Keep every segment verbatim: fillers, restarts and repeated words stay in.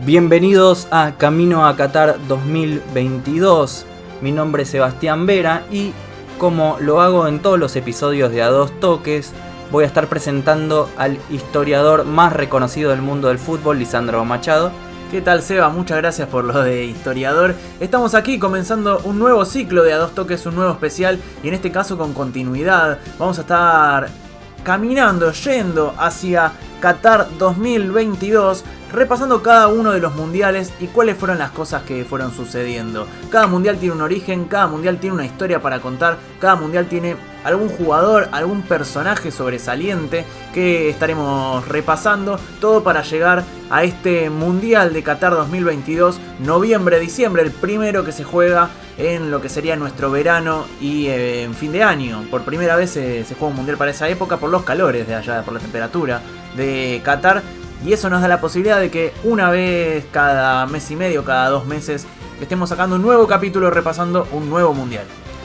Bienvenidos a Camino a Qatar dos mil veintidós. Mi nombre es Sebastián Vera y, como lo hago en todos los episodios de A Dos Toques, voy a estar presentando al historiador más reconocido del mundo del fútbol, Lisandro Machado. ¿Qué tal, Seba? Muchas gracias por lo de historiador. Estamos aquí comenzando un nuevo ciclo de A Dos Toques, un nuevo especial, y en este caso con continuidad. Vamos a estar caminando, yendo hacia Qatar dos mil veintidós, repasando cada uno de los mundiales y cuáles fueron las cosas que fueron sucediendo. Cada mundial tiene un origen, cada mundial tiene una historia para contar, cada mundial tiene algún jugador, algún personaje sobresaliente que estaremos repasando, todo para llegar a este mundial de Qatar dos mil veintidós, noviembre-diciembre, el primero que se juega en lo que sería nuestro verano y eh, en fin de año. Por primera vez eh, se juega un mundial para esa época por los calores de allá, por la temperatura de Qatar. Y eso nos da la posibilidad de que una vez cada mes y medio, cada dos meses, estemos sacando un nuevo capítulo repasando un nuevo mundial.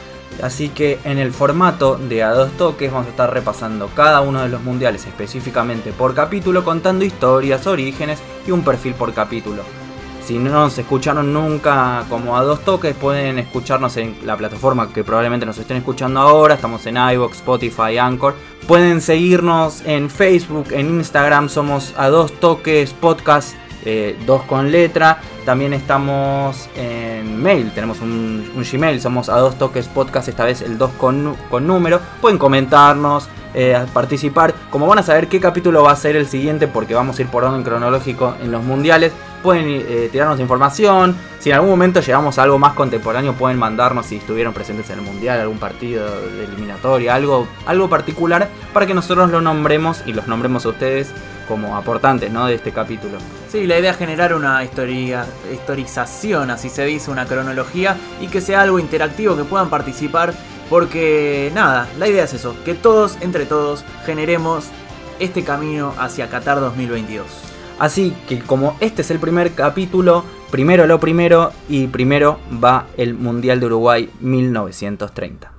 Así que en el formato de A Dos Toques vamos a estar repasando cada uno de los mundiales específicamente por capítulo, contando historias, orígenes y un perfil por capítulo. Si no nos escucharon nunca como A Dos Toques, pueden escucharnos en la plataforma que probablemente nos estén escuchando ahora. Estamos en iVoox, Spotify, Anchor. Pueden seguirnos en Facebook, en Instagram, somos A Dos Toques Podcast, eh, dos con letra. También estamos en mail, tenemos un, un Gmail, somos A Dos Toques Podcast, esta vez el dos con, con número. Pueden comentarnos, eh, participar. Como van a saber qué capítulo va a ser el siguiente, porque vamos a ir por orden cronológico en los mundiales, pueden eh, tirarnos información. Si en algún momento llegamos a algo más contemporáneo, pueden mandarnos si estuvieron presentes en el mundial, algún partido de eliminatoria, algo, algo particular, para que nosotros lo nombremos y los nombremos a ustedes como aportantes, ¿no?, de este capítulo. Sí, la idea es generar una historia, historización, así se dice, una cronología, y que sea algo interactivo, que puedan participar, porque nada, la idea es eso, que todos, entre todos, generemos este camino hacia Qatar dos mil veintidós. Así que como este es el primer capítulo, primero lo primero, y primero va el Mundial de Uruguay mil novecientos treinta.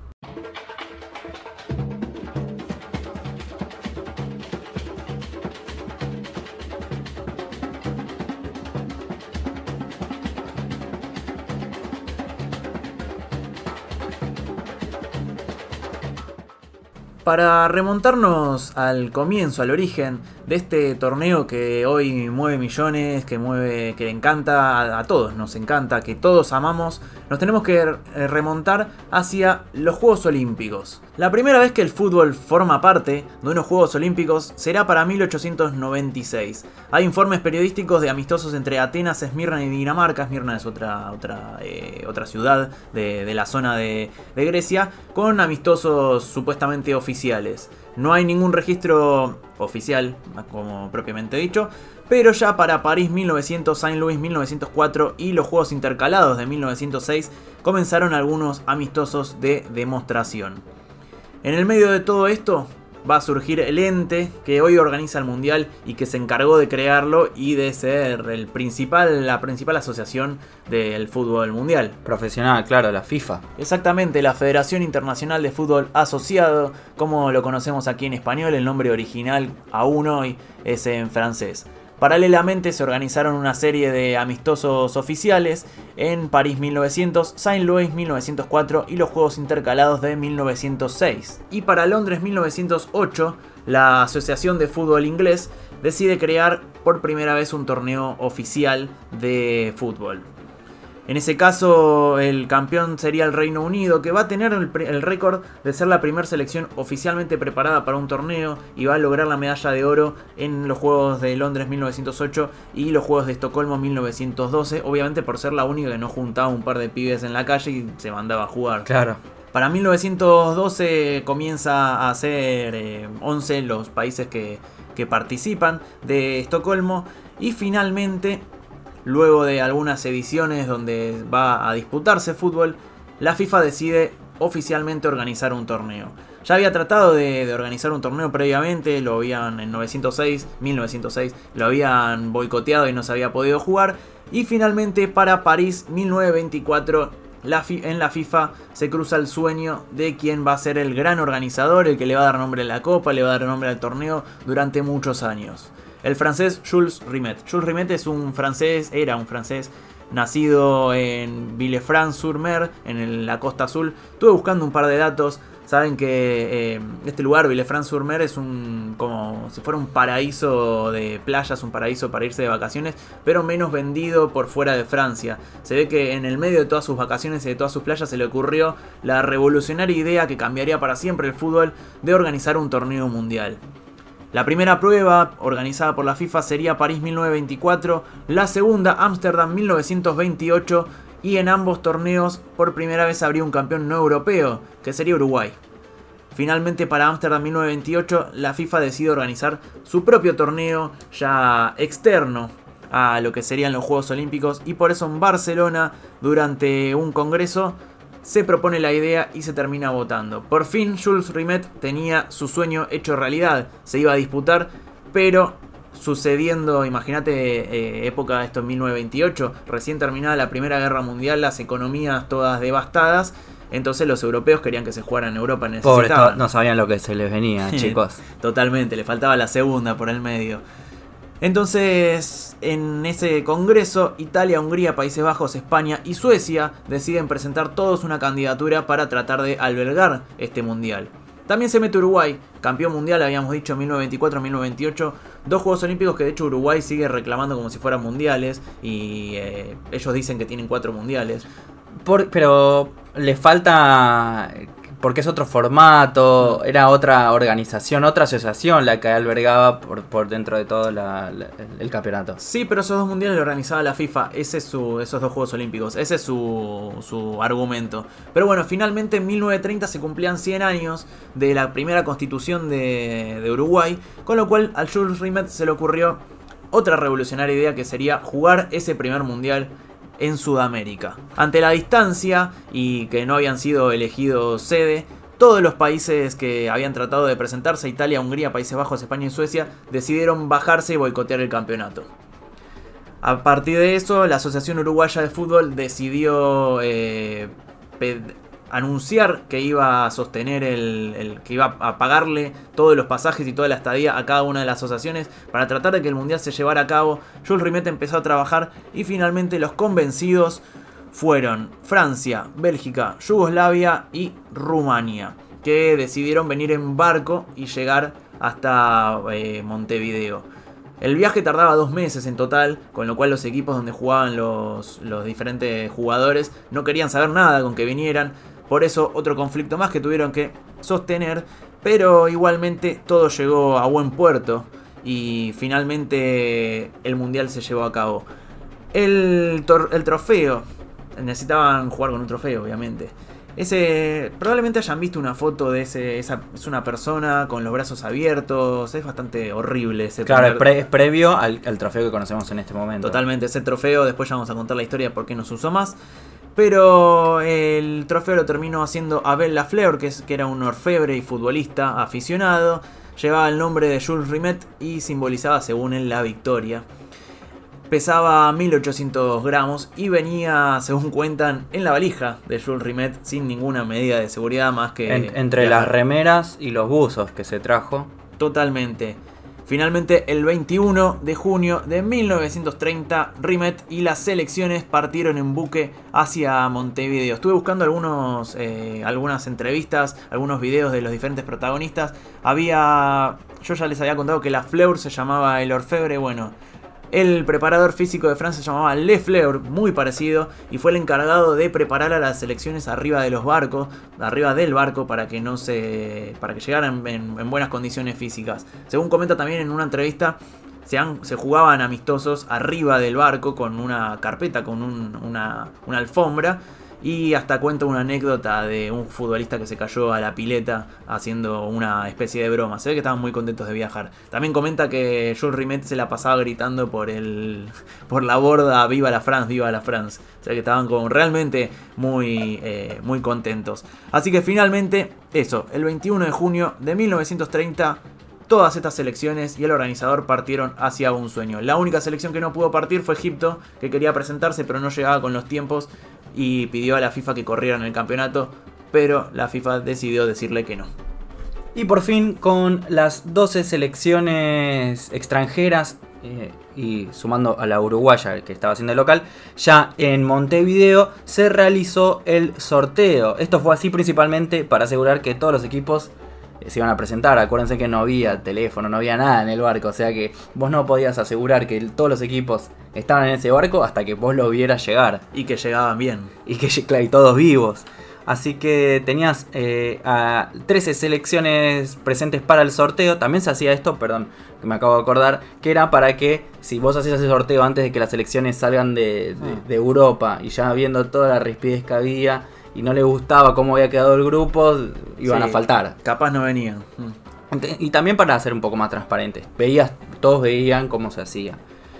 Para remontarnos al comienzo, al origen de este torneo que hoy mueve millones, que mueve, que le encanta a, a todos, nos encanta, que todos amamos, nos tenemos que remontar hacia los Juegos Olímpicos. La primera vez que el fútbol forma parte de unos Juegos Olímpicos será para mil ochocientos noventa y seis. Hay informes periodísticos de amistosos entre Atenas, Esmirna y Dinamarca. Esmirna es otra, otra, eh, otra ciudad de, de la zona de, de Grecia, con amistosos supuestamente oficiales. No hay ningún registro oficial, como propiamente dicho, pero ya para París mil novecientos, Saint Louis mil novecientos cuatro y los Juegos Intercalados de mil novecientos seis comenzaron algunos amistosos de demostración. En el medio de todo esto va a surgir el ente que hoy organiza el mundial y que se encargó de crearlo y de ser el principal, la principal asociación del fútbol mundial. Profesional, claro, la FIFA. Exactamente, la Federación Internacional de Fútbol Asociado, como lo conocemos aquí en español. El nombre original aún hoy es en francés. Paralelamente se organizaron una serie de amistosos oficiales en París mil novecientos, Saint Louis mil novecientos cuatro y los Juegos Intercalados de mil novecientos seis. Y para Londres mil novecientos ocho, la Asociación de Fútbol Inglés decide crear por primera vez un torneo oficial de fútbol. En ese caso, el campeón sería el Reino Unido, que va a tener el, el récord de ser la primera selección oficialmente preparada para un torneo y va a lograr la medalla de oro en los Juegos de Londres mil novecientos ocho y los Juegos de Estocolmo mil novecientos doce, obviamente por ser la única que no juntaba un par de pibes en la calle y se mandaba a jugar. Claro. Para mil novecientos doce comienza a ser eh, once los países que, que participan de Estocolmo, y finalmente, luego de algunas ediciones donde va a disputarse fútbol, la FIFA decide oficialmente organizar un torneo. Ya había tratado de, de organizar un torneo previamente, lo habían en novecientos seis, mil novecientos seis, lo habían boicoteado y no se había podido jugar. Y finalmente para París mil novecientos veinticuatro, la fi- en la FIFA se cruza el sueño de quien va a ser el gran organizador, el que le va a dar nombre a la copa, le va a dar nombre al torneo durante muchos años. el francés Jules Rimet. Jules Rimet es un francés, era un francés nacido en Villefranche-sur-Mer, en el, la Costa Azul. Estuve buscando un par de datos. Saben que eh, este lugar, Villefranche-sur-Mer, es un como si fuera un paraíso de playas, un paraíso para irse de vacaciones, pero menos vendido por fuera de Francia. Se ve que en el medio de todas sus vacaciones y de todas sus playas se le ocurrió la revolucionaria idea que cambiaría para siempre el fútbol de organizar un torneo mundial. La primera prueba organizada por la FIFA sería París mil novecientos veinticuatro, la segunda Ámsterdam mil novecientos veintiocho, y en ambos torneos por primera vez habría un campeón no europeo, que sería Uruguay. Finalmente, para Ámsterdam mil novecientos veintiocho, la FIFA decide organizar su propio torneo ya externo a lo que serían los Juegos Olímpicos, y por eso en Barcelona, durante un congreso, se propone la idea y se termina votando. Por fin Jules Rimet tenía su sueño hecho realidad, se iba a disputar, pero sucediendo, imagínate, eh, época esto en mil novecientos veintiocho, recién terminada la Primera Guerra Mundial, las economías todas devastadas, entonces los europeos querían que se jugara en Europa, necesitaban. Pobres, no sabían lo que se les venía, chicos. Totalmente, le faltaba la segunda por el medio. Entonces, en ese congreso, Italia, Hungría, Países Bajos, España y Suecia deciden presentar todos una candidatura para tratar de albergar este mundial. También se mete Uruguay, campeón mundial, habíamos dicho, mil novecientos veinticuatro a mil novecientos veintiocho. Dos Juegos Olímpicos que de hecho Uruguay sigue reclamando como si fueran mundiales. Y eh, ellos dicen que tienen cuatro mundiales. Por, pero le falta... Porque es otro formato, era otra organización, otra asociación la que albergaba por, por dentro de todo la, la, el campeonato. Sí, pero esos dos mundiales lo organizaba la FIFA, ese es su, esos dos Juegos Olímpicos, ese es su, su argumento. Pero bueno, finalmente en mil novecientos treinta se cumplían cien años de la primera constitución de, de Uruguay, con lo cual al Jules Rimet se le ocurrió otra revolucionaria idea, que sería jugar ese primer mundial en Sudamérica. Ante la distancia y que no habían sido elegidos sede, todos los países que habían tratado de presentarse, Italia, Hungría, Países Bajos, España y Suecia, decidieron bajarse y boicotear el campeonato. A partir de eso, la Asociación Uruguaya de Fútbol decidió eh, anunciar que iba a sostener el, el que iba a pagarle todos los pasajes y toda la estadía a cada una de las asociaciones para tratar de que el mundial se llevara a cabo. Jules Rimet empezó a trabajar y finalmente los convencidos fueron Francia, Bélgica, Yugoslavia y Rumania, que decidieron venir en barco y llegar hasta eh, Montevideo. El viaje tardaba dos meses en total, con lo cual los equipos donde jugaban los, los diferentes jugadores no querían saber nada con que vinieran. Por eso otro conflicto más que tuvieron que sostener, pero igualmente todo llegó a buen puerto y finalmente el mundial se llevó a cabo. El, tor- el trofeo, necesitaban jugar con un trofeo obviamente. Ese, probablemente hayan visto una foto de ese, esa, es una persona con los brazos abiertos, es bastante horrible ese. Claro, primer... es, pre- es previo al, al trofeo que conocemos en este momento. Totalmente, ese trofeo, después ya vamos a contar la historia de por qué no se usó más. Pero el trofeo lo terminó haciendo Abel Lafleur, que, es, que era un orfebre y futbolista aficionado. Llevaba el nombre de Jules Rimet y simbolizaba, según él, la victoria. Pesaba mil ochocientos gramos y venía, según cuentan, en la valija de Jules Rimet sin ninguna medida de seguridad más que... En, entre viajar. las remeras y los buzos que se trajo. Totalmente. Finalmente, el veintiuno de junio de mil novecientos treinta, Rimet y las selecciones partieron en buque hacia Montevideo. Estuve buscando algunos, eh, algunas entrevistas, algunos videos de los diferentes protagonistas. Había... Yo ya les había contado que Lafleur se llamaba el orfebre, bueno... El preparador físico de Francia se llamaba Lefleur, muy parecido, y fue el encargado de preparar a las selecciones arriba de los barcos, arriba del barco, para que no se, para que llegaran en, en buenas condiciones físicas. Según comenta también en una entrevista, se, han, se jugaban amistosos arriba del barco con una carpeta, con un, una, una alfombra. Y hasta cuenta una anécdota de un futbolista que se cayó a la pileta haciendo una especie de broma. Se ve que estaban muy contentos de viajar. También comenta que Jules Rimet se la pasaba gritando por el por la borda: ¡Viva la France! ¡Viva la France! O sea que estaban como realmente muy, eh, muy contentos. Así que finalmente, eso, el veintiuno de junio de mil novecientos treinta... todas estas selecciones y el organizador partieron hacia un sueño. La única selección que no pudo partir fue Egipto, que quería presentarse pero no llegaba con los tiempos y pidió a la FIFA que corrieran el campeonato, pero la FIFA decidió decirle que no. Y por fin, con las doce selecciones extranjeras, eh, y sumando a la uruguaya que estaba haciendo el local, ya en Montevideo se realizó el sorteo. Esto fue así principalmente para asegurar que todos los equipos se iban a presentar. Acuérdense que no había teléfono, no había nada en el barco, o sea que vos no podías asegurar que todos los equipos estaban en ese barco hasta que vos lo vieras llegar. Y que llegaban bien. Y que claro, y todos vivos. Así que tenías eh, a trece selecciones presentes para el sorteo. También se hacía esto, perdón, que me acabo de acordar, que era para que si vos hacías ese sorteo antes de que las selecciones salgan de, de, de Europa, y ya viendo toda la rispidez que había y no les gustaba cómo había quedado el grupo, iban sí, a faltar. Capaz no venían. Y también para ser un poco más transparentes. Veías, todos veían cómo se hacía.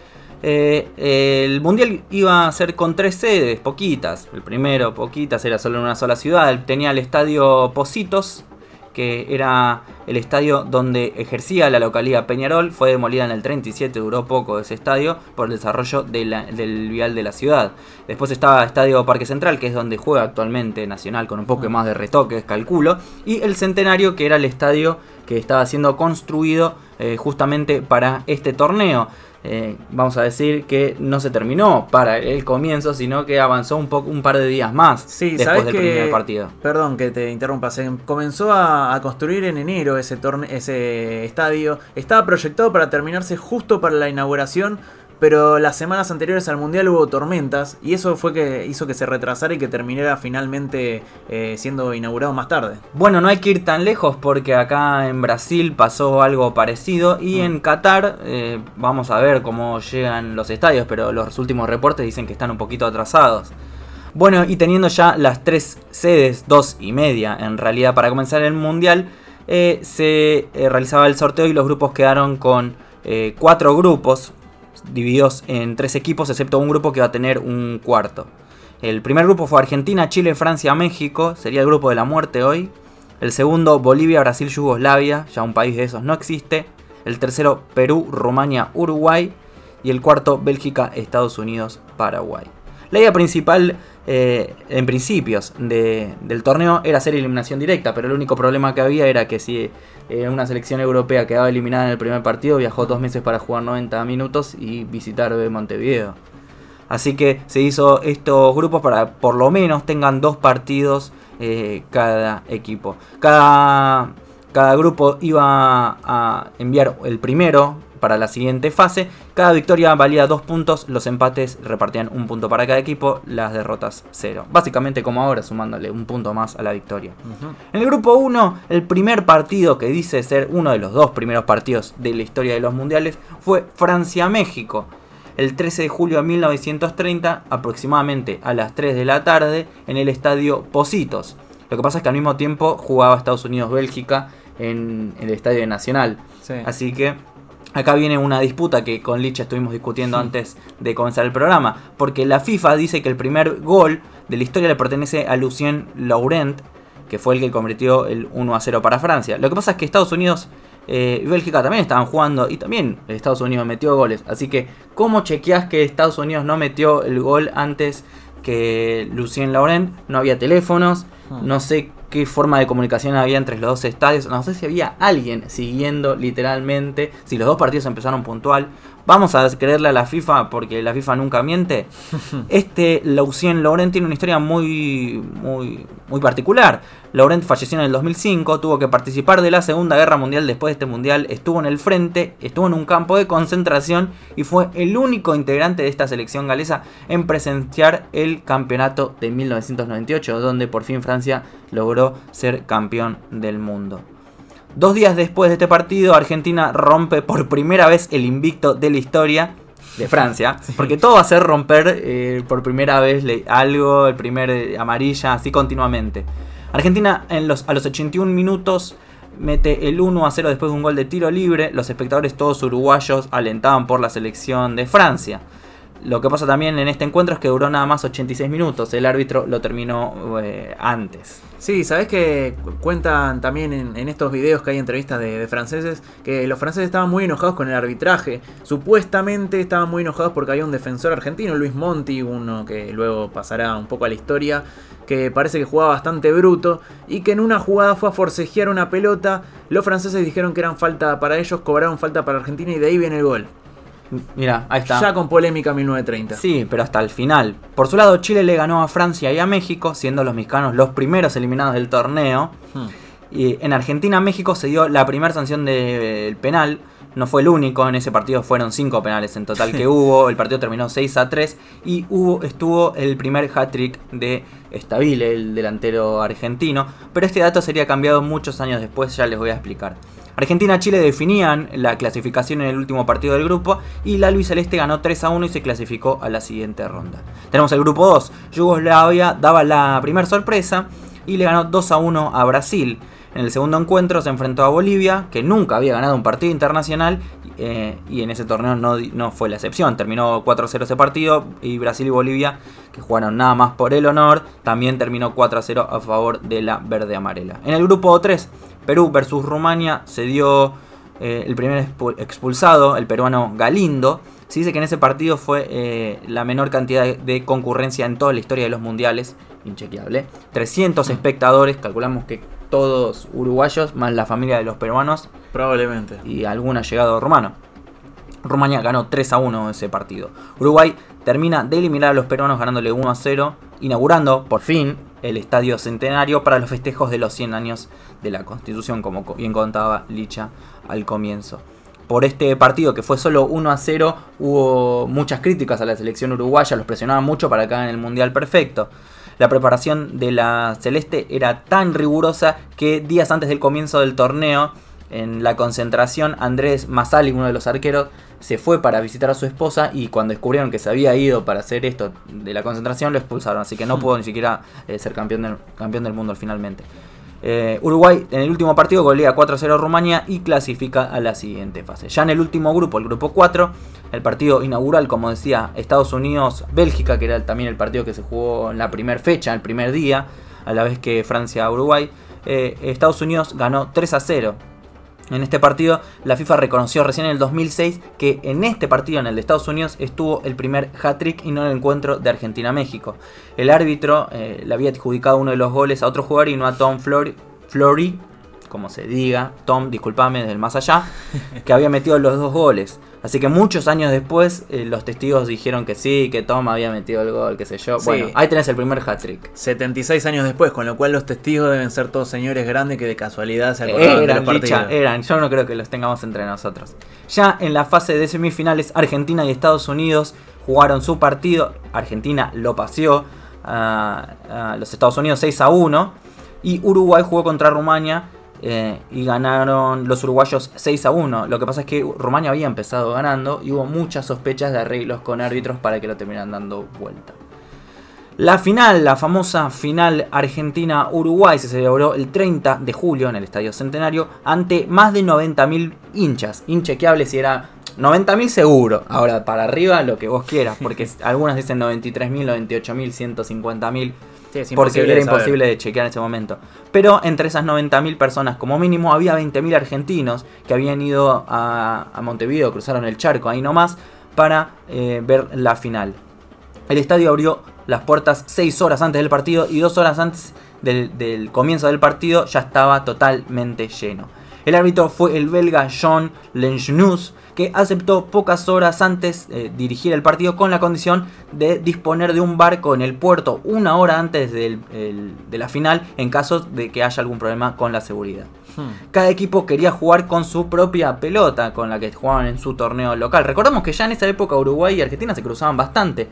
Eh, el mundial iba a ser con tres sedes, poquitas. El primero, poquitas, era solo en una sola ciudad. Tenía el estadio Pocitos, que era el estadio donde ejercía la localidad Peñarol. Fue demolida en el treinta y siete, duró poco ese estadio por el desarrollo de la, del vial de la ciudad. Después estaba el estadio Parque Central, que es donde juega actualmente Nacional, con un poco más de retoques, calculo. Y el Centenario, que era el estadio que estaba siendo construido eh, justamente para este torneo. Eh, vamos a decir que no se terminó para el comienzo, sino que avanzó un poco un par de días más sí, después del que, primer partido. Perdón que te interrumpa, se comenzó a, a construir en enero ese, torne, ese estadio. Estaba proyectado para terminarse justo para la inauguración, pero las semanas anteriores al Mundial hubo tormentas y eso fue que hizo que se retrasara y que terminara finalmente eh, siendo inaugurado más tarde. Bueno, no hay que ir tan lejos porque acá en Brasil pasó algo parecido y mm. en Qatar eh, vamos a ver cómo llegan los estadios, pero los últimos reportes dicen que están un poquito atrasados. Bueno, y teniendo ya las tres sedes, dos y media en realidad para comenzar el Mundial, eh, se eh, realizaba el sorteo y los grupos quedaron con eh, cuatro grupos divididos en tres equipos, excepto un grupo que va a tener un cuarto. El primer grupo fue Argentina, Chile, Francia, México, sería el grupo de la muerte hoy. El segundo, Bolivia, Brasil, Yugoslavia, ya un país de esos no existe. El tercero, Perú, Rumania, Uruguay. Y el cuarto, Bélgica, Estados Unidos, Paraguay. La idea principal, eh, en principios de, del torneo, era hacer eliminación directa, pero el único problema que había era que si eh, una selección europea quedaba eliminada en el primer partido, viajó dos meses para jugar noventa minutos y visitar Montevideo. Así que se hizo estos grupos para por lo menos tengan dos partidos eh, cada equipo. Cada, cada grupo iba a enviar el primero para la siguiente fase. Cada victoria valía dos puntos, los empates repartían un punto para cada equipo, las derrotas cero. Básicamente como ahora, sumándole un punto más a la victoria. Uh-huh. En el grupo uno, el primer partido que dice ser uno de los dos primeros partidos de la historia de los mundiales fue Francia-México. El trece de julio de mil novecientos treinta, aproximadamente a las tres de la tarde, en el estadio Pocitos. Lo que pasa es que al mismo tiempo jugaba Estados Unidos-Bélgica en, en el estadio Nacional. Sí. Así que acá viene una disputa que con Licha estuvimos discutiendo sí. antes de comenzar el programa. Porque la FIFA dice que el primer gol de la historia le pertenece a Lucien Laurent, que fue el que convirtió el uno a cero para Francia. Lo que pasa es que Estados Unidos eh, y Bélgica también estaban jugando y también Estados Unidos metió goles. Así que, ¿cómo chequeás que Estados Unidos no metió el gol antes que Lucien Laurent? No había teléfonos, hmm. no sé qué forma de comunicación había entre los dos estadios. No sé si había alguien siguiendo literalmente, si los dos partidos empezaron puntual. Vamos a creerle a la FIFA porque la FIFA nunca miente. Este Lucien Laurent tiene una historia muy, muy, muy particular. Laurent falleció en el dos mil cinco, tuvo que participar de la Segunda Guerra Mundial. Después de este mundial estuvo en el frente, estuvo en un campo de concentración y fue el único integrante de esta selección galesa en presenciar el campeonato de mil novecientos noventa y ocho, donde por fin Francia logró ser campeón del mundo. Dos días después de este partido, Argentina rompe por primera vez el invicto de la historia de Francia. Sí. Porque todo va a ser romper eh, por primera vez algo, el primer eh, amarilla, así continuamente. Argentina en los, a los ochenta y un minutos mete el uno a cero después de un gol de tiro libre. Los espectadores todos uruguayos alentaban por la selección de Francia. Lo que pasa también en este encuentro es que duró nada más ochenta y seis minutos. El árbitro lo terminó eh, antes. Sí, sabés que cuentan también en, en estos videos que hay entrevistas de, de franceses que los franceses estaban muy enojados con el arbitraje. Supuestamente estaban muy enojados porque había un defensor argentino, Luis Monti, uno que luego pasará un poco a la historia, que parece que jugaba bastante bruto y que en una jugada fue a forcejear una pelota. Los franceses dijeron que eran falta para ellos, cobraron falta para Argentina y de ahí viene el gol. Mira, ahí está. Ya con polémica mil novecientos treinta. Sí, pero hasta el final. Por su lado, Chile le ganó a Francia y a México, siendo los mexicanos los primeros eliminados del torneo. Hmm. Y en Argentina-México se dio la primera sanción del penal. No fue el único, en ese partido fueron cinco penales en total que hubo. El partido terminó seis a tres y hubo, estuvo el primer hat-trick de Stabile, el delantero argentino. Pero este dato sería cambiado muchos años después, ya les voy a explicar. Argentina-Chile definían la clasificación en el último partido del grupo y la albiceleste ganó tres a uno y se clasificó a la siguiente ronda. Tenemos el grupo dos. Yugoslavia daba la primera sorpresa y le ganó dos a uno a Brasil. En el segundo encuentro se enfrentó a Bolivia, que nunca había ganado un partido internacional, eh, y en ese torneo no, no fue la excepción. Terminó cuatro a cero ese partido y Brasil y Bolivia, que jugaron nada más por el honor, también terminó cuatro a cero a favor de la verde-amarela. En el grupo tres, Perú versus Rumania, se dio eh, el primer expulsado, el peruano Galindo. Se dice que en ese partido fue eh, la menor cantidad de, de concurrencia en toda la historia de los mundiales, inchequeable. trescientos espectadores, calculamos que todos uruguayos, más la familia de los peruanos. Probablemente. Y algún allegado rumano. Rumania ganó tres a uno ese partido. Uruguay termina de eliminar a los peruanos ganándole uno a cero, inaugurando por fin el Estadio Centenario para los festejos de los cien años de la Constitución, como bien contaba Licha al comienzo. Por este partido, que fue solo uno a cero, hubo muchas críticas a la selección uruguaya, los presionaban mucho para que hagan el Mundial perfecto. La preparación de la Celeste era tan rigurosa que días antes del comienzo del torneo, en la concentración, Andrés Massali, uno de los arqueros, se fue para visitar a su esposa y cuando descubrieron que se había ido para hacer esto de la concentración, lo expulsaron. Así que no pudo ni siquiera eh, ser campeón del, campeón del mundo finalmente. Eh, Uruguay en el último partido golea cuatro a cero a Rumania y clasifica a la siguiente fase. Ya en el último grupo, el grupo cuatro, el partido inaugural, como decía, Estados Unidos-Bélgica, que era también el partido que se jugó en la primera fecha, el primer día, a la vez que Francia-Uruguay. Eh, Estados Unidos ganó tres a cero. En este partido, la FIFA reconoció recién en el dos mil seis que en este partido, en el de Estados Unidos, estuvo el primer hat-trick y no el encuentro de Argentina-México. El árbitro eh, le había adjudicado uno de los goles a otro jugador y no a Tom Flory, Flory, como se diga, Tom, disculpame, desde el más allá, que había metido los dos goles. Así que muchos años después, eh, los testigos dijeron que sí, que Tom había metido el gol, qué sé yo. Sí. Bueno, ahí tenés el primer hat-trick. setenta y seis años después, con lo cual los testigos deben ser todos señores grandes que de casualidad se acordaban eran, de los partidos. Eran, yo no creo que los tengamos entre nosotros. Ya en la fase de semifinales, Argentina y Estados Unidos jugaron su partido. Argentina lo paseó a, a los Estados Unidos seis a uno. Y Uruguay jugó contra Rumania. Eh, y ganaron los uruguayos seis a uno. Lo que pasa es que Rumania había empezado ganando y hubo muchas sospechas de arreglos con árbitros para que lo terminaran dando vuelta. La final, la famosa final Argentina-Uruguay, se celebró el treinta de julio en el Estadio Centenario ante más de noventa mil hinchas. Inchequeable si era noventa mil seguro. Ahora para arriba lo que vos quieras, porque algunas dicen noventa y tres mil, noventa y ocho mil, ciento cincuenta mil. Sí, porque era imposible de chequear en ese momento. Pero entre esas noventa mil personas, como mínimo, había veinte mil argentinos que habían ido a, a Montevideo, cruzaron el charco ahí nomás, para eh, ver la final. El estadio abrió las puertas seis horas antes del partido y dos horas antes del, del comienzo del partido ya estaba totalmente lleno. El árbitro fue el belga Jean Lengenus, que aceptó pocas horas antes eh, dirigir el partido con la condición de disponer de un barco en el puerto una hora antes del, el, de la final en caso de que haya algún problema con la seguridad. Hmm. Cada equipo quería jugar con su propia pelota, con la que jugaban en su torneo local. Recordemos que ya en esa época Uruguay y Argentina se cruzaban bastante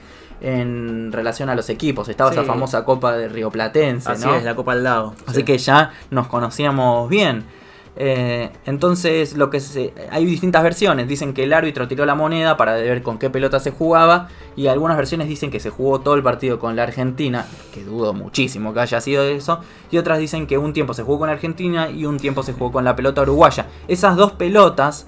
en relación a los equipos. Estaba sí. esa famosa Copa de Río Platense, Así ¿no? es, la Copa al lado. Así sí. que ya nos conocíamos bien. Eh, entonces lo que se, hay distintas versiones. Dicen que el árbitro tiró la moneda para ver con qué pelota se jugaba, y algunas versiones dicen que se jugó todo el partido con la Argentina, que dudo muchísimo que haya sido eso, y otras dicen que un tiempo se jugó con la Argentina y un tiempo se jugó con la pelota uruguaya. Esas dos pelotas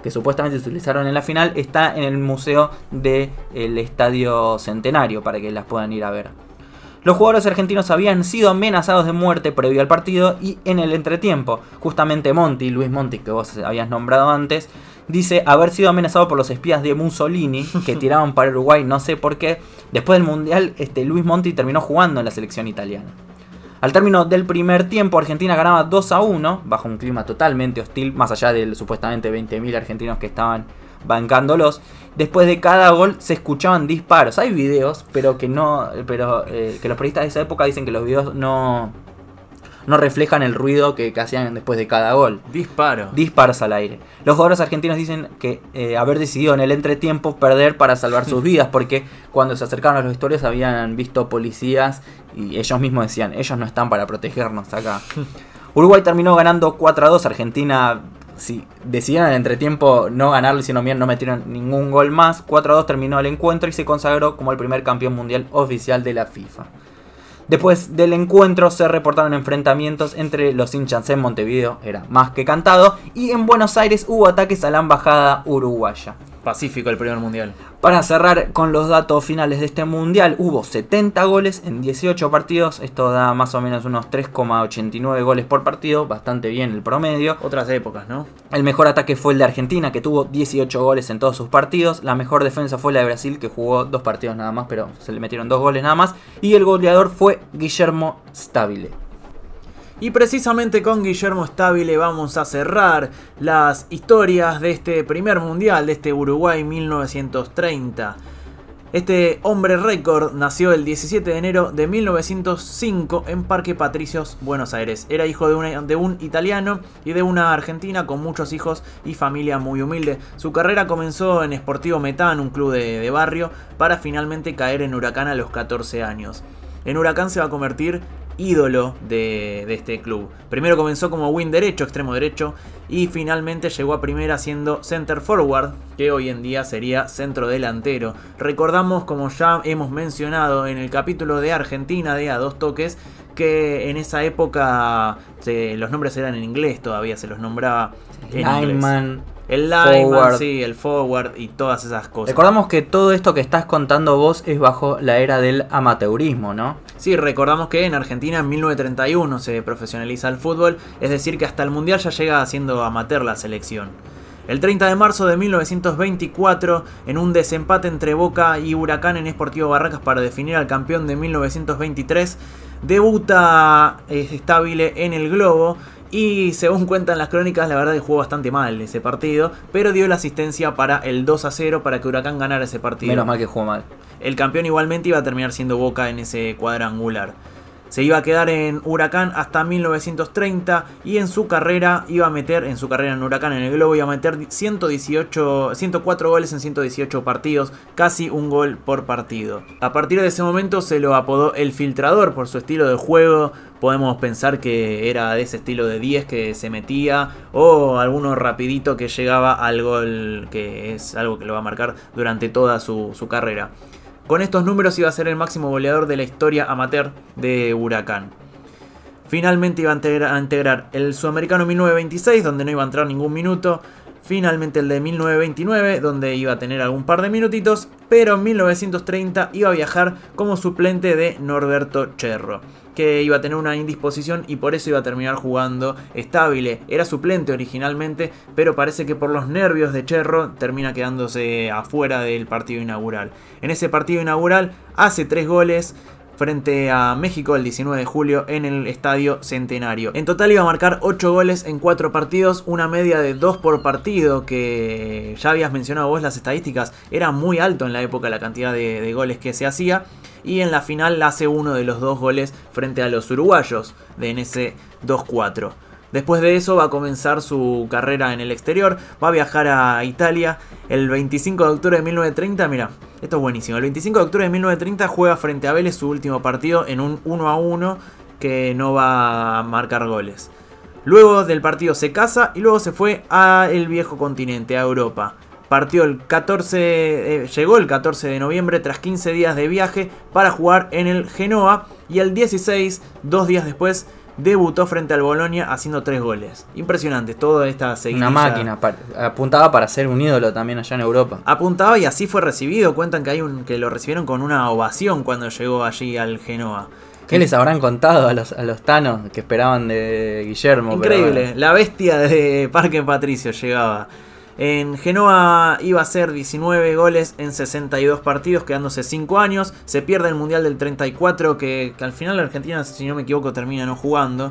que supuestamente se utilizaron en la final, está en el museo del Estadio Centenario para que las puedan ir a ver. Los jugadores argentinos habían sido amenazados de muerte previo al partido y en el entretiempo. Justamente Monti, Luis Monti, que vos habías nombrado antes, dice haber sido amenazado por los espías de Mussolini que tiraban para Uruguay, no sé por qué. Después del Mundial, este, Luis Monti terminó jugando en la selección italiana. Al término del primer tiempo, Argentina ganaba dos a uno, bajo un clima totalmente hostil, más allá de supuestamente veinte mil argentinos que estaban bancándolos. Después de cada gol se escuchaban disparos. Hay videos, pero que no, pero eh, que los periodistas de esa época dicen que los videos no, no reflejan el ruido que, que hacían después de cada gol. Disparos. Disparos al aire. Los jugadores argentinos dicen que eh, haber decidido en el entretiempo perder para salvar sus vidas, porque cuando se acercaron a los vestuarios habían visto policías y ellos mismos decían, ellos no están para protegernos acá. Uruguay terminó ganando cuatro a dos. Argentina, si decidieron en el entretiempo no ganarlo, hicieron bien, no metieron ningún gol más. cuatro a dos terminó el encuentro y se consagró como el primer campeón mundial oficial de la FIFA. Después del encuentro se reportaron enfrentamientos entre los hinchas en Montevideo, era más que cantado, y en Buenos Aires hubo ataques a la embajada uruguaya. Pacífico el primer mundial. Para cerrar con los datos finales de este mundial, hubo setenta goles en dieciocho partidos. Esto da más o menos unos tres coma ochenta y nueve goles por partido, bastante bien el promedio. Otras épocas, ¿no? El mejor ataque fue el de Argentina, que tuvo dieciocho goles en todos sus partidos. La mejor defensa fue la de Brasil, que jugó dos partidos nada más, pero se le metieron dos goles nada más. Y el goleador fue Guillermo Stabile. Y precisamente con Guillermo Stabile vamos a cerrar las historias de este primer mundial, de este Uruguay mil novecientos treinta. Este hombre récord nació el diecisiete de enero de mil novecientos cinco en Parque Patricios, Buenos Aires. Era hijo de, una, de un italiano y de una argentina con muchos hijos y familia muy humilde. Su carrera comenzó en Sportivo Metán, un club de, de barrio, para finalmente caer en Huracán a los catorce años. En Huracán se va a convertir ídolo de, de este club. Primero comenzó como wing derecho, extremo derecho, y finalmente llegó a primera siendo center forward, que hoy en día sería centro delantero. Recordamos, como ya hemos mencionado en el capítulo de Argentina de A Dos Toques, que en esa época se, los nombres eran en inglés todavía, se los nombraba en Lineman, inglés. El lineman, forward. sí, el forward y todas esas cosas. Recordamos que todo esto que estás contando vos es bajo la era del amateurismo, ¿no? Sí, recordamos que en Argentina en mil novecientos treinta y uno se profesionaliza el fútbol, es decir que hasta el Mundial ya llega siendo amateur la selección. El treinta de marzo de mil novecientos veinticuatro, en un desempate entre Boca y Huracán en Sportivo Barracas para definir al campeón de mil novecientos veintitrés, debuta Stabile en el globo. Y según cuentan las crónicas, la verdad que jugó bastante mal ese partido, pero dio la asistencia para el dos a cero para que Huracán ganara ese partido. Menos mal que jugó mal. El campeón igualmente iba a terminar siendo Boca en ese cuadrangular. Se iba a quedar en Huracán hasta mil novecientos treinta y en su carrera iba a meter, en su carrera en Huracán en el globo, iba a meter ciento dieciocho, ciento cuatro goles en ciento dieciocho partidos, casi un gol por partido. A partir de ese momento se lo apodó el filtrador por su estilo de juego. Podemos pensar que era de ese estilo de diez que se metía, o alguno rapidito que llegaba al gol, que es algo que lo va a marcar durante toda su, su carrera. Con estos números iba a ser el máximo goleador de la historia amateur de Huracán. Finalmente iba a integrar, a integrar el Sudamericano mil novecientos veintiséis, donde no iba a entrar ningún minuto. Finalmente el de mil novecientos veintinueve, donde iba a tener algún par de minutitos. Pero en mil novecientos treinta iba a viajar como suplente de Norberto Cherro, que iba a tener una indisposición y por eso iba a terminar jugando Stabile. Era suplente originalmente, pero parece que por los nervios de Cherro termina quedándose afuera del partido inaugural. En ese partido inaugural hace tres goles frente a México el diecinueve de julio en el Estadio Centenario. En total iba a marcar ocho goles en cuatro partidos, una media de dos por partido, que ya habías mencionado vos las estadísticas, era muy alto en la época la cantidad de, de goles que se hacía. Y en la final hace uno de los dos goles frente a los uruguayos de en ese dos cuatro. Después de eso va a comenzar su carrera en el exterior, va a viajar a Italia el veinticinco de octubre de mil novecientos treinta, mira, esto es buenísimo, el veinticinco de octubre de mil novecientos treinta juega frente a Vélez su último partido en un uno a uno que no va a marcar goles. Luego del partido se casa y luego se fue al viejo continente, a Europa. Partió el catorce, eh, llegó el catorce de noviembre tras quince días de viaje para jugar en el Genoa y el dieciséis, dos días después, debutó frente al Bolonia haciendo tres goles. Impresionante, toda esta seguidilla. Una máquina, pa- apuntaba para ser un ídolo también allá en Europa. Apuntaba y así fue recibido. Cuentan que hay un que lo recibieron con una ovación cuando llegó allí al Genoa. ¿Qué les habrán contado a los, a los tanos que esperaban de Guillermo? Increíble, Pero bueno. La bestia de Parque Patricio llegaba. En Genoa iba a hacer diecinueve goles en sesenta y dos partidos, quedándose cinco años. Se pierde el Mundial del treinta y cuatro, que, que al final la Argentina, si no me equivoco, termina no jugando.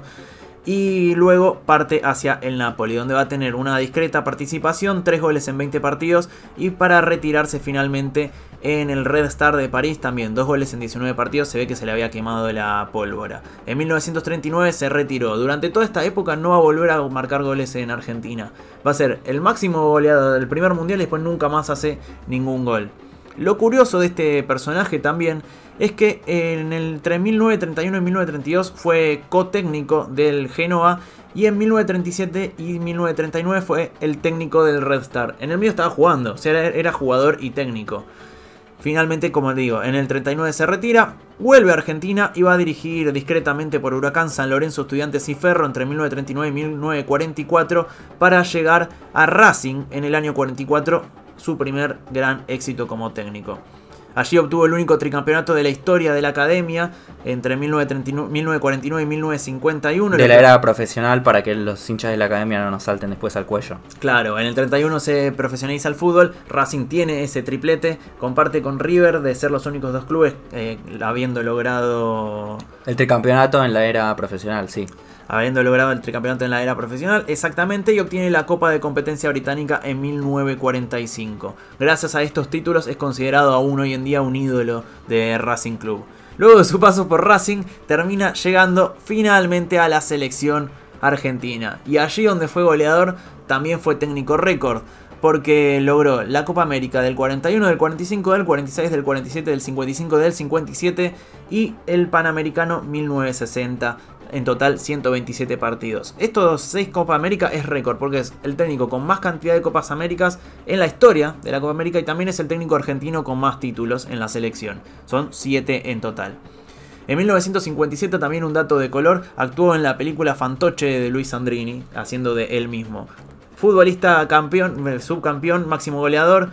Y luego parte hacia el Napoli, donde va a tener una discreta participación, tres goles en veinte partidos, y para retirarse finalmente en el Red Star de París también, dos goles en diecinueve partidos, se ve que se le había quemado la pólvora. En mil novecientos treinta y nueve se retiró. Durante toda esta época no va a volver a marcar goles en Argentina. Va a ser el máximo goleador del primer mundial y después nunca más hace ningún gol. Lo curioso de este personaje también es que en el, entre mil novecientos treinta y uno y mil novecientos treinta y dos fue co-técnico del Genoa, y en mil novecientos treinta y siete y mil novecientos treinta y nueve fue el técnico del Red Star. En el medio estaba jugando, o sea, era, era jugador y técnico. Finalmente, como digo, en el treinta y nueve se retira, vuelve a Argentina y va a dirigir discretamente por Huracán, San Lorenzo, Estudiantes y Ferro entre mil novecientos treinta y nueve y mil novecientos cuarenta y cuatro para llegar a Racing en el año cuarenta y cuatro, su primer gran éxito como técnico. Allí obtuvo el único tricampeonato de la historia de la academia entre mil novecientos cuarenta y nueve y mil novecientos cincuenta y uno. De la era profesional, para que los hinchas de la academia no nos salten después al cuello. Claro, en el treinta y uno se profesionaliza el fútbol. Racing tiene ese triplete, comparte con River de ser los únicos dos clubes eh, habiendo logrado... El tricampeonato en la era profesional, sí. Habiendo logrado el tricampeonato en la era profesional, exactamente, y obtiene la Copa de Competencia Británica en mil novecientos cuarenta y cinco. Gracias a estos títulos es considerado aún hoy en día un ídolo de Racing Club. Luego de su paso por Racing, termina llegando finalmente a la selección argentina. Y allí donde fue goleador, también fue técnico récord, porque logró la Copa América del cuarenta y uno, del cuarenta y cinco, del cuarenta y seis, del cuarenta y siete, del cincuenta y cinco, del cincuenta y siete y el Panamericano mil novecientos sesenta. En total ciento veintisiete partidos. Estos seis Copa América es récord porque es el técnico con más cantidad de Copas Américas en la historia de la Copa América, y también es el técnico argentino con más títulos en la selección. Son siete en total. En mil novecientos cincuenta y siete, también un dato de color, actuó en la película Fantoche de Luis Sandrini, haciendo de él mismo. Futbolista campeón, subcampeón, máximo goleador,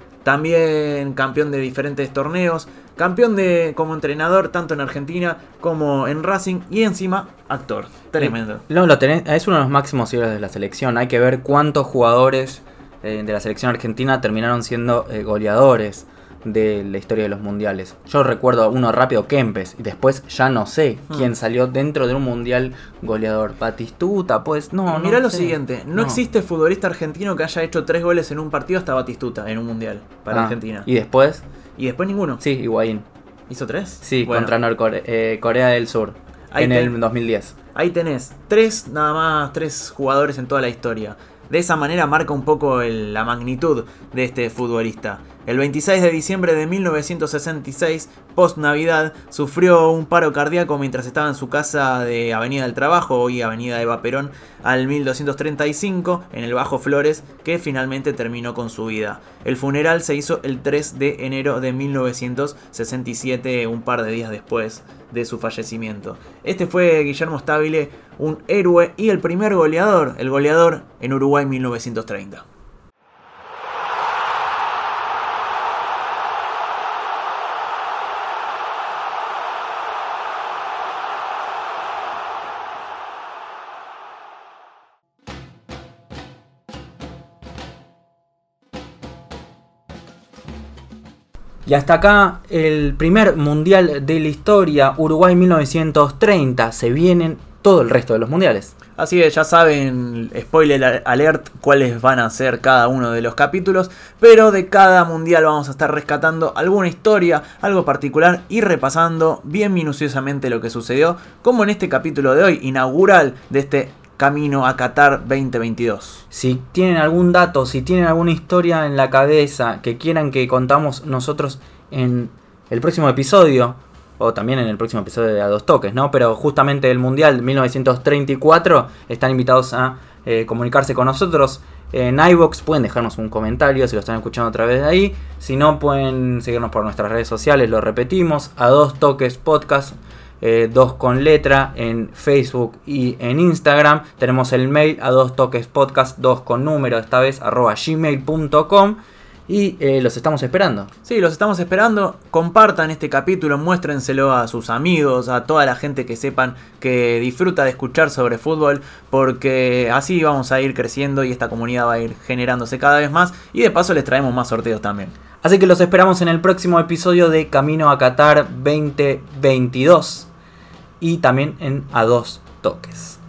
también campeón de diferentes torneos, campeón de como entrenador tanto en Argentina como en Racing, y encima actor. Tremendo. No, lo tenés, es uno de los máximos ídolos de la selección. Hay que ver cuántos jugadores eh, de la selección argentina terminaron siendo eh, goleadores de la historia de los mundiales. Yo recuerdo uno rápido, Kempes, y después ya no sé hmm. quién salió dentro de un mundial goleador. Batistuta, pues no. Mirá no lo sé. siguiente, no, no existe futbolista argentino que haya hecho tres goles en un partido hasta Batistuta en un mundial para ah, Argentina. ¿Y después? Y después ninguno. Sí, Higuaín. ¿Hizo tres? Sí, bueno, contra Norcorea, eh, Corea del Sur, en ten, el dos mil diez. Ahí tenés tres, nada más, tres jugadores en toda la historia. De esa manera marca un poco el, la magnitud de este futbolista. El veintiséis de diciembre de mil novecientos sesenta y seis, post Navidad, sufrió un paro cardíaco mientras estaba en su casa de Avenida del Trabajo, hoy Avenida Eva Perón, al mil doscientos treinta y cinco, en el Bajo Flores, que finalmente terminó con su vida. El funeral se hizo el tres de enero de mil novecientos sesenta y siete, un par de días después de su fallecimiento. Este fue Guillermo Stabile, un héroe y el primer goleador, el goleador en Uruguay mil novecientos treinta. Y hasta acá el primer mundial de la historia, Uruguay mil novecientos treinta. Se vienen todo el resto de los mundiales. Así es, ya saben, spoiler alert, cuáles van a ser cada uno de los capítulos, pero de cada mundial vamos a estar rescatando alguna historia, algo particular, y repasando bien minuciosamente lo que sucedió, como en este capítulo de hoy, inaugural de este camino a Qatar veinte veintidós. Si tienen algún dato, si tienen alguna historia en la cabeza que quieran que contamos nosotros en el próximo episodio, o también en el próximo episodio de A Dos Toques, ¿no? Pero justamente el Mundial mil novecientos treinta y cuatro, están invitados a eh, comunicarse con nosotros en iVoox. Pueden dejarnos un comentario si lo están escuchando a través de ahí. Si no, pueden seguirnos por nuestras redes sociales, lo repetimos, A Dos Toques Podcast. eh, dos con letra en Facebook y en Instagram. Tenemos el mail a dos toques podcast, dos con número, esta vez arroba gmail punto com. Y eh, los estamos esperando. Sí, los estamos esperando. Compartan este capítulo, muéstrenselo a sus amigos, a toda la gente que sepan que disfruta de escuchar sobre fútbol, porque así vamos a ir creciendo y esta comunidad va a ir generándose cada vez más. Y de paso les traemos más sorteos también. Así que los esperamos en el próximo episodio de Camino a Qatar veinte veintidós y también en A Dos Toques.